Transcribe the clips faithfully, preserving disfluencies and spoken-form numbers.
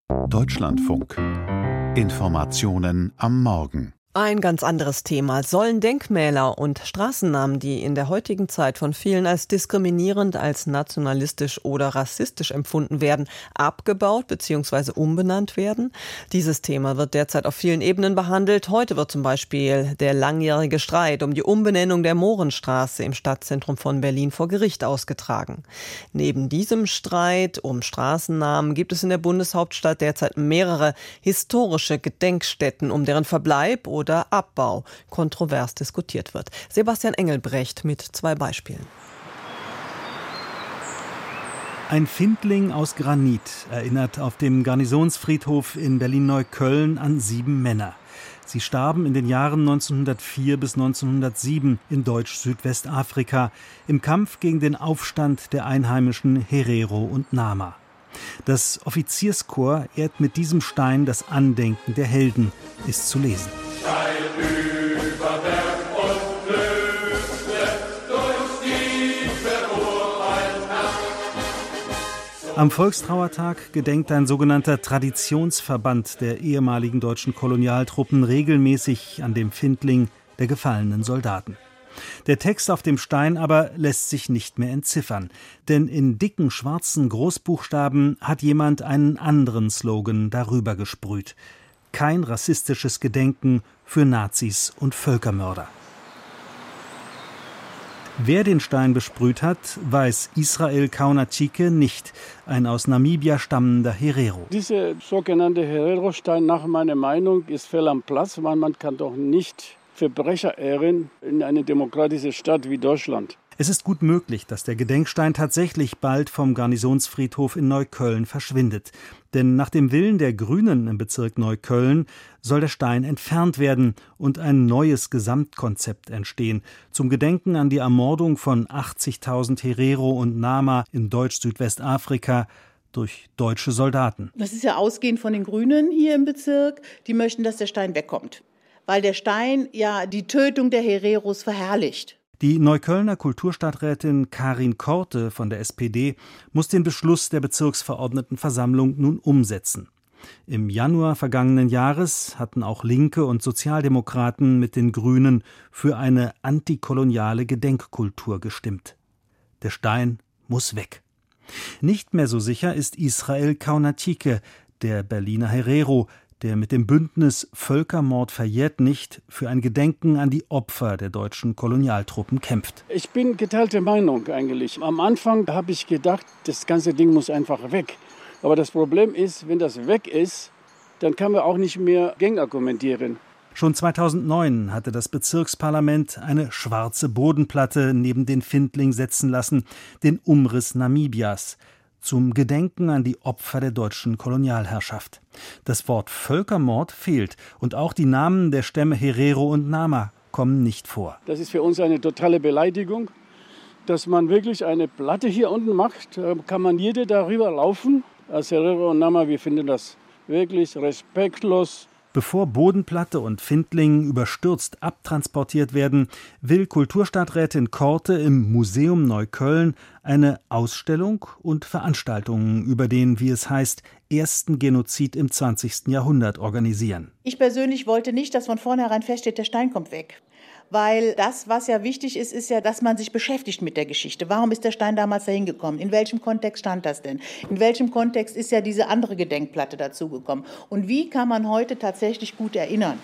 Deutschlandfunk. Informationen am Morgen. Ein ganz anderes Thema. Sollen Denkmäler und Straßennamen, die in der heutigen Zeit von vielen als diskriminierend, als nationalistisch oder rassistisch empfunden werden, abgebaut bzw. umbenannt werden? Dieses Thema wird derzeit auf vielen Ebenen behandelt. Heute wird zum Beispiel der langjährige Streit um die Umbenennung der Mohrenstraße im Stadtzentrum von Berlin vor Gericht ausgetragen. Neben diesem Streit um Straßennamen gibt es in der Bundeshauptstadt derzeit mehrere historische Gedenkstätten, um deren Verbleib oder Abbau kontrovers diskutiert wird. Sebastian Engelbrecht mit zwei Beispielen. Ein Findling aus Granit erinnert auf dem Garnisonsfriedhof in Berlin-Neukölln an sieben Männer. Sie starben in den Jahren neunzehnhundertvier bis neunzehnhundertsieben in Deutsch-Südwestafrika im Kampf gegen den Aufstand der einheimischen Herero und Nama. Das Offizierskorps ehrt mit diesem Stein das Andenken der Helden, ist zu lesen. Steil über Berg und Klüfte, durch die verurteilt Nacht. Am Volkstrauertag gedenkt ein sogenannter Traditionsverband der ehemaligen deutschen Kolonialtruppen regelmäßig an dem Findling der gefallenen Soldaten. Der Text auf dem Stein aber lässt sich nicht mehr entziffern, denn in dicken schwarzen Großbuchstaben hat jemand einen anderen Slogan darüber gesprüht: Kein rassistisches Gedenken für Nazis und Völkermörder. Wer den Stein besprüht hat, weiß Israel Kaunatschike nicht, ein aus Namibia stammender Herero. Dieser sogenannte Herero-Stein nach meiner Meinung ist fehl am Platz, weil man kann doch nicht Verbrecher ehren in eine demokratische Stadt wie Deutschland. Es ist gut möglich, dass der Gedenkstein tatsächlich bald vom Garnisonsfriedhof in Neukölln verschwindet. Denn nach dem Willen der Grünen im Bezirk Neukölln soll der Stein entfernt werden und ein neues Gesamtkonzept entstehen. Zum Gedenken an die Ermordung von achtzigtausend Herero und Nama in Deutsch-Südwestafrika durch deutsche Soldaten. Das ist ja ausgehend von den Grünen hier im Bezirk. Die möchten, dass der Stein wegkommt, weil der Stein ja die Tötung der Hereros verherrlicht. Die Neuköllner Kulturstadträtin Karin Korte von der S P D muss den Beschluss der Bezirksverordnetenversammlung nun umsetzen. Im Januar vergangenen Jahres hatten auch Linke und Sozialdemokraten mit den Grünen für eine antikoloniale Gedenkkultur gestimmt. Der Stein muss weg. Nicht mehr so sicher ist Israel Kaunatschike, der Berliner Herero, der mit dem Bündnis Völkermord verjährt nicht für ein Gedenken an die Opfer der deutschen Kolonialtruppen kämpft. Ich bin geteilter Meinung eigentlich. Am Anfang habe ich gedacht, das ganze Ding muss einfach weg. Aber das Problem ist, wenn das weg ist, dann kann man auch nicht mehr gegenargumentieren. Schon zweitausendneun hatte das Bezirksparlament eine schwarze Bodenplatte neben den Findling setzen lassen, den Umriss Namibias, zum Gedenken an die Opfer der deutschen Kolonialherrschaft. Das Wort Völkermord fehlt und auch die Namen der Stämme Herero und Nama kommen nicht vor. Das ist für uns eine totale Beleidigung, dass man wirklich eine Platte hier unten macht. Da kann man jeder darüber laufen. Als Herero und Nama, wir finden das wirklich respektlos. Bevor Bodenplatte und Findling überstürzt abtransportiert werden, will Kulturstadträtin Korte im Museum Neukölln eine Ausstellung und Veranstaltungen über den, wie es heißt, ersten Genozid im zwanzigsten Jahrhundert organisieren. Ich persönlich wollte nicht, dass von vornherein feststeht, der Stein kommt weg. Weil das, was ja wichtig ist, ist ja, dass man sich beschäftigt mit der Geschichte. Warum ist der Stein damals dahin gekommen? In welchem Kontext stand das denn? In welchem Kontext ist ja diese andere Gedenkplatte dazugekommen? Und wie kann man heute tatsächlich gut erinnern?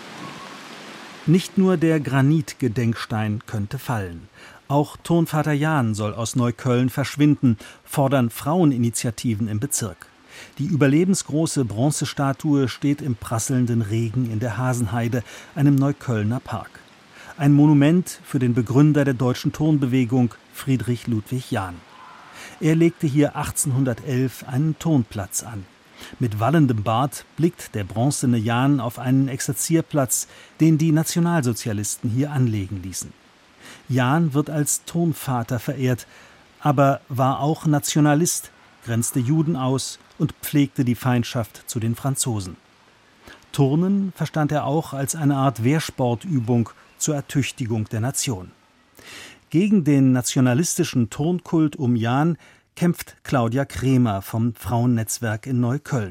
Nicht nur der Granitgedenkstein könnte fallen. Auch Turnvater Jahn soll aus Neukölln verschwinden, fordern Fraueninitiativen im Bezirk. Die überlebensgroße Bronzestatue steht im prasselnden Regen in der Hasenheide, einem Neuköllner Park. Ein Monument für den Begründer der deutschen Turnbewegung, Friedrich Ludwig Jahn. Er legte hier achtzehnhundertelf einen Turnplatz an. Mit wallendem Bart blickt der bronzene Jahn auf einen Exerzierplatz, den die Nationalsozialisten hier anlegen ließen. Jahn wird als Turnvater verehrt, aber war auch Nationalist, grenzte Juden aus und pflegte die Feindschaft zu den Franzosen. Turnen verstand er auch als eine Art Wehrsportübung zur Ertüchtigung der Nation. Gegen den nationalistischen Turnkult um Jahn kämpft Claudia Kremer vom Frauennetzwerk in Neukölln.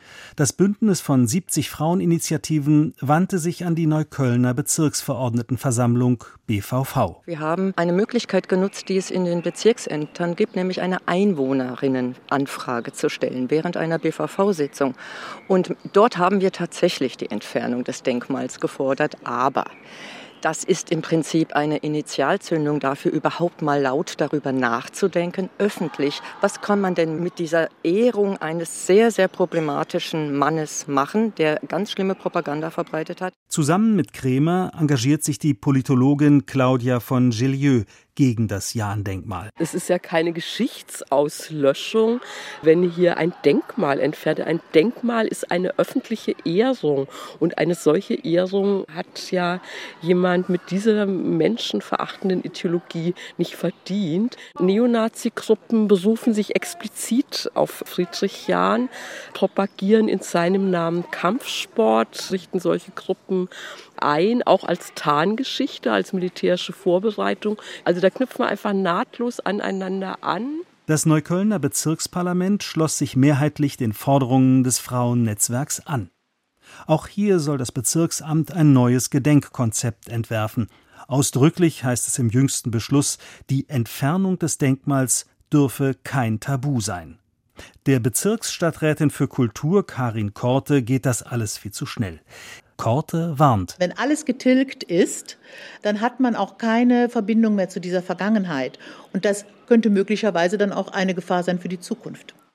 Das Bündnis von siebzig Fraueninitiativen wandte sich an die Neuköllner Bezirksverordnetenversammlung B V V. Wir haben eine Möglichkeit genutzt, die es in den Bezirksämtern gibt, nämlich eine Einwohnerinnenanfrage zu stellen während einer B V V-Sitzung. Und dort haben wir tatsächlich die Entfernung des Denkmals gefordert, aber das ist im Prinzip eine Initialzündung dafür, überhaupt mal laut darüber nachzudenken, öffentlich. Was kann man denn mit dieser Ehrung eines sehr, sehr problematischen Mannes machen, der ganz schlimme Propaganda verbreitet hat? Zusammen mit Kremer engagiert sich die Politologin Claudia von Gillieu gegen das Jahn-Denkmal. Es ist ja keine Geschichtsauslöschung, wenn hier ein Denkmal entfernt. Ein Denkmal ist eine öffentliche Ehrung und eine solche Ehrung hat ja jemand mit dieser menschenverachtenden Ideologie nicht verdient. Neonazi-Gruppen berufen sich explizit auf Friedrich Jahn, propagieren in seinem Namen Kampfsport, richten solche Gruppen ein, auch als Tarngeschichte, als militärische Vorbereitung. Also da knüpfen wir einfach nahtlos aneinander an. Das Neuköllner Bezirksparlament schloss sich mehrheitlich den Forderungen des Frauennetzwerks an. Auch hier soll das Bezirksamt ein neues Gedenkkonzept entwerfen. Ausdrücklich heißt es im jüngsten Beschluss, die Entfernung des Denkmals dürfe kein Tabu sein. Der Bezirksstadträtin für Kultur Karin Korte geht das alles viel zu schnell. Korte warnt. Wenn alles getilgt ist, dann hat man auch keine Verbindung mehr zu dieser Vergangenheit. Und das könnte möglicherweise dann auch eine Gefahr sein für die Zukunft.